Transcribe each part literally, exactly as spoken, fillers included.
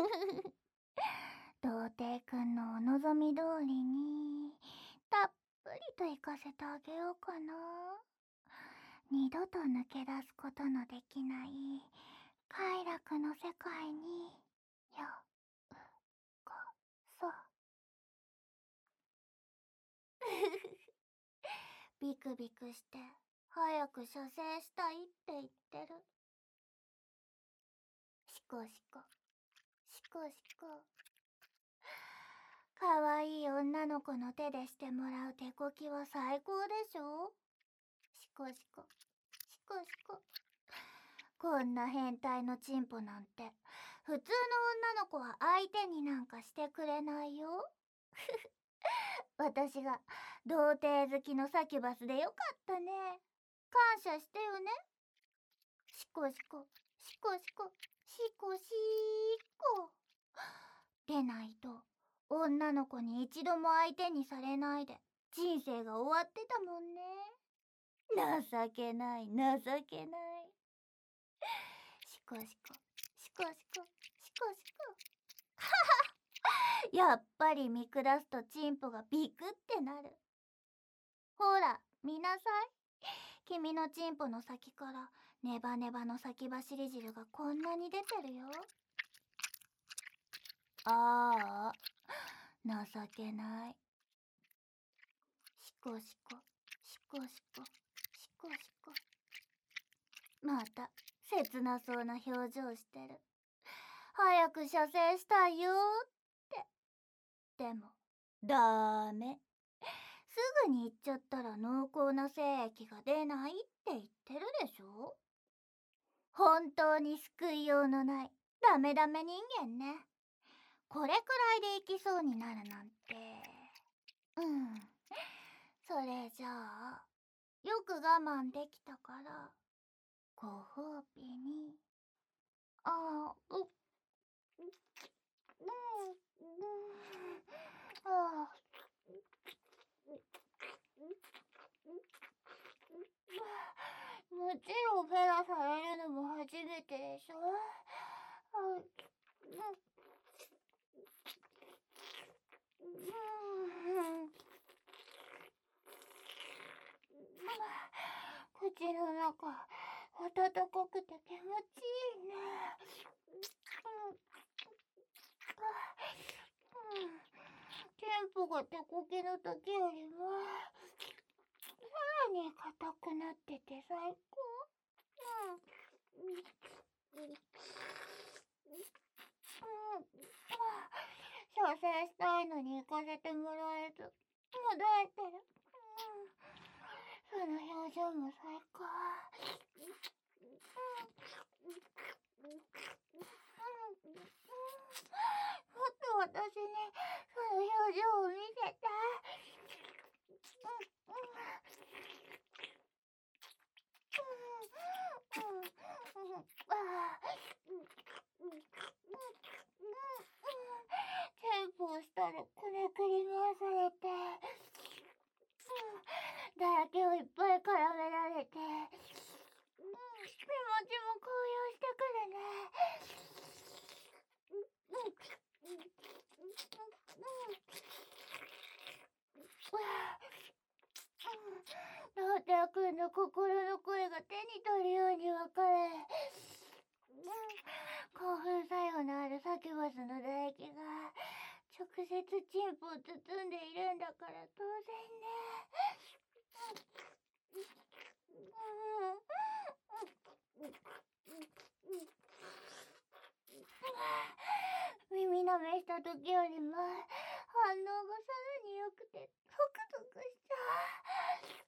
童貞くんのお望み通りにたっぷりと行かせてあげようかな。二度と抜け出すことのできない快楽の世界にようこそ。ビクビクして早く射精したいって言ってる。シコシコシコシコ。かわいい女の子の手でしてもらう手こきは最高でしょ。シコシコシコシコ。こんな変態のチンポなんて普通の女の子は相手になんかしてくれないよ。私が童貞好きのサキュバスでよかったね。感謝してよね。シコシコシコシコシコシコ。でないと女の子に一度も相手にされないで人生が終わってたもんね。情けない情けない。シコシコシコシコシコシコ。やっぱり見下すとチンポがビクってなる。ほら見なさい。君のチンポの先からネバネバの先走り汁がこんなに出てるよ。ああ情けない。シコシコシコシコシコシコ。また切なそうな表情してる。早く射精したいよって。でもダメ。すぐに言っちゃったら濃厚な精液が出ないって言ってるでしょ。本当に救いようのないダメダメ人間ね。これくらいでいきそうになるなんて。うん。それじゃあよく我慢できたからご褒美に。ああ、う、うん、うん、ああ。もちろんフェラされるのも初めてでしょ。あ、口の中暖かくて気持ちいいね。テンポが手こきの時よりもさらに硬くなってて最高。うん。射精したいのに行かせてもらえずもだえてる。その表情も最高。もっと私にその表情を見せて。テンポをしたらくねくり回されて、だらけをいっぱい絡められて、気持ちも高揚してくるね。ロータ君の心の声が手に取るように分かれ、興奮作用のあるサキュバスの唾液が直接チンポを包んでいるんだから当然ね。耳舐めした時よりも反応がさらに良くてゾクゾクしちゃう。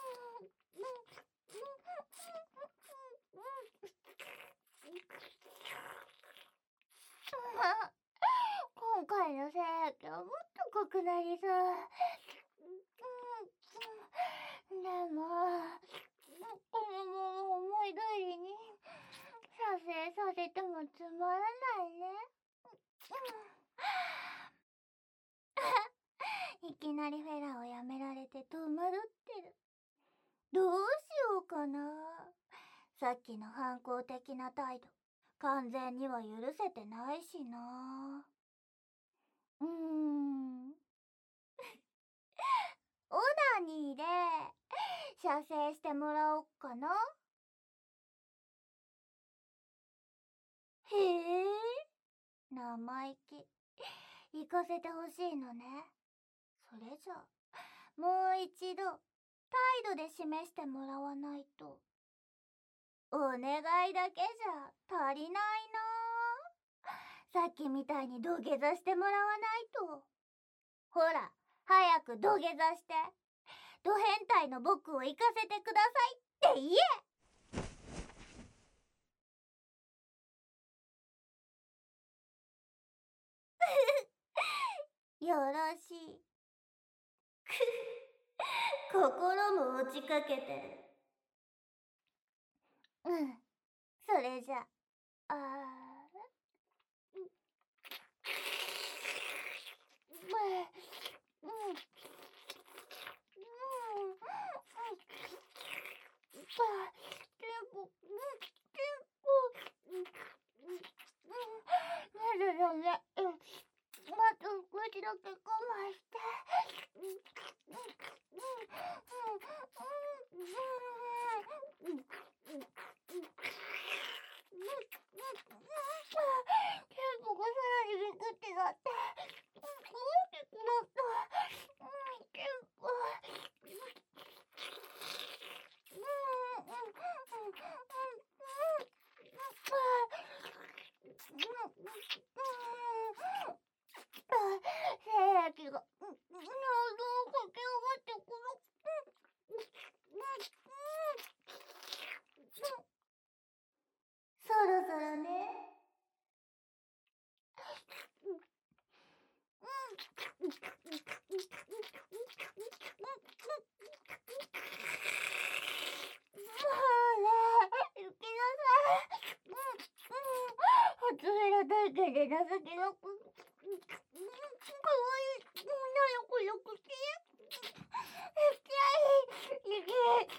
今回の精液はもっと濃くなりそう。でもこのまま思い通りに射精させてもつまらないね。いきなりフェラをやめられて戸惑ってる。どうしようかな。さっきの反抗的な態度完全には許せてないしな。うーん。オナニーで射精してもらおっかな。へえ、生意気。行かせてほしいのね。それじゃもう一度態度で示してもらわないと。お願いだけじゃ足りないな。さっきみたいに土下座してもらわないと。ほら、早く土下座して、ド変態の僕を行かせてくださいって言え。よろしい。心も落ちかけてる。うん、それじゃあーうんうんうんまず少しだけ我慢して。テンポがさらにビクってなって、大きくなった。テンポ。精液が喉を駆け上がってこのそろそろね。初めの体験で情けなく、かわいい女の子の口、痛い、痛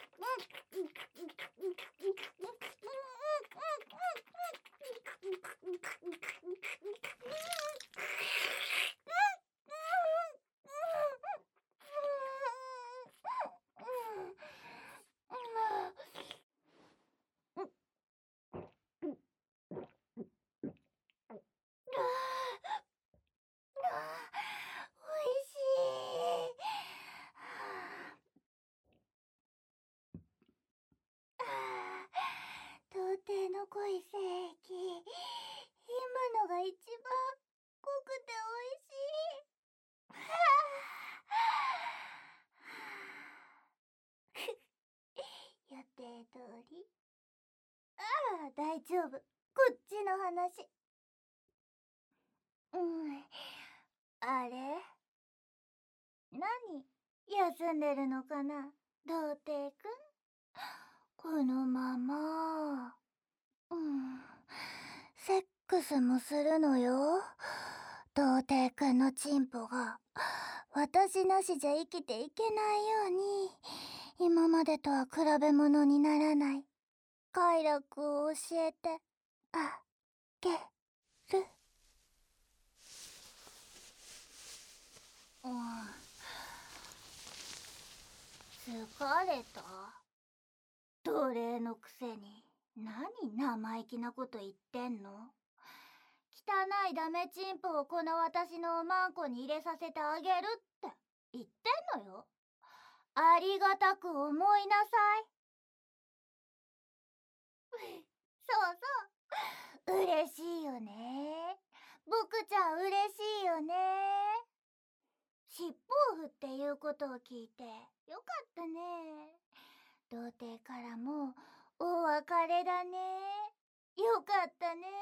おいしい。童貞の濃い精液、今のが一番濃くておいしい。予定通り。ああ、大丈夫。こっちの話。うん。あれ？何？休んでるのかな？童貞くん？このまま。うん。セックスもするのよ。童貞くんのチンポが私なしじゃ生きていけないように、今までとは比べ物にならない快楽を教えてあげる。うん、疲れた。奴隷のくせに何生意気なこと言ってんの。汚いダメチンポをこの私のおまんこに入れさせてあげるって言ってんのよ。ありがたく思いなさい。そうそう、嬉しいよね。僕ちゃん嬉しいよね。尻尾を振って言うことを聞いてよかったね。童貞からもお別れだね。よかったね。